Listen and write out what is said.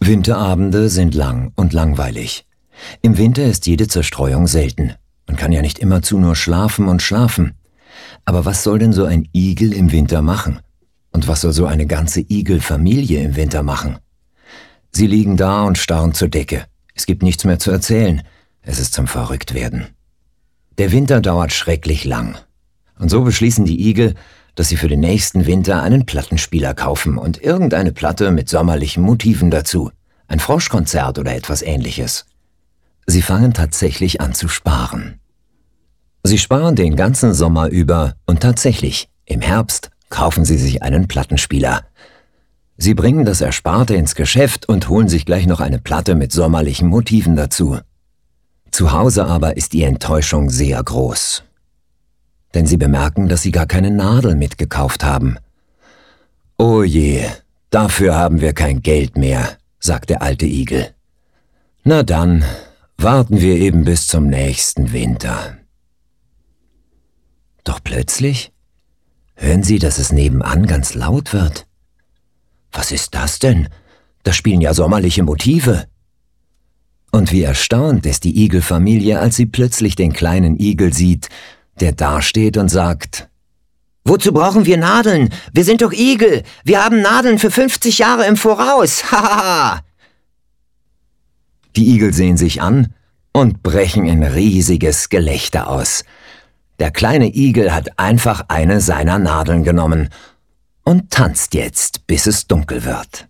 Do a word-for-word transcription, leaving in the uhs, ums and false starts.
Winterabende sind lang und langweilig. Im Winter ist jede Zerstreuung selten. Man kann ja nicht immerzu nur schlafen und schlafen. Aber was soll denn so ein Igel im Winter machen? Und was soll so eine ganze Igelfamilie im Winter machen? Sie liegen da und starren zur Decke. Es gibt nichts mehr zu erzählen. Es ist zum Verrücktwerden. Der Winter dauert schrecklich lang. Und so beschließen die Igel, dass sie für den nächsten Winter einen Plattenspieler kaufen und irgendeine Platte mit sommerlichen Motiven dazu. Ein Froschkonzert oder etwas Ähnliches. Sie fangen tatsächlich an zu sparen. Sie sparen den ganzen Sommer über und tatsächlich, im Herbst kaufen sie sich einen Plattenspieler. Sie bringen das Ersparte ins Geschäft und holen sich gleich noch eine Platte mit sommerlichen Motiven dazu. Zu Hause aber ist die Enttäuschung sehr groß. Denn sie bemerken, dass sie gar keine Nadel mitgekauft haben. »Oh je, dafür haben wir kein Geld mehr«, sagt der alte Igel. »Na dann, warten wir eben bis zum nächsten Winter.« Doch plötzlich hören sie, dass es nebenan ganz laut wird. »Was ist das denn? Da spielen ja sommerliche Motive.« Und wie erstaunt ist die Igelfamilie, als sie plötzlich den kleinen Igel sieht, der dasteht und sagt: »Wozu brauchen wir Nadeln? Wir sind doch Igel. Wir haben Nadeln für fünfzig Jahre im Voraus. Hahaha!« Die Igel sehen sich an und brechen in riesiges Gelächter aus. Der kleine Igel hat einfach eine seiner Nadeln genommen und tanzt jetzt, bis es dunkel wird.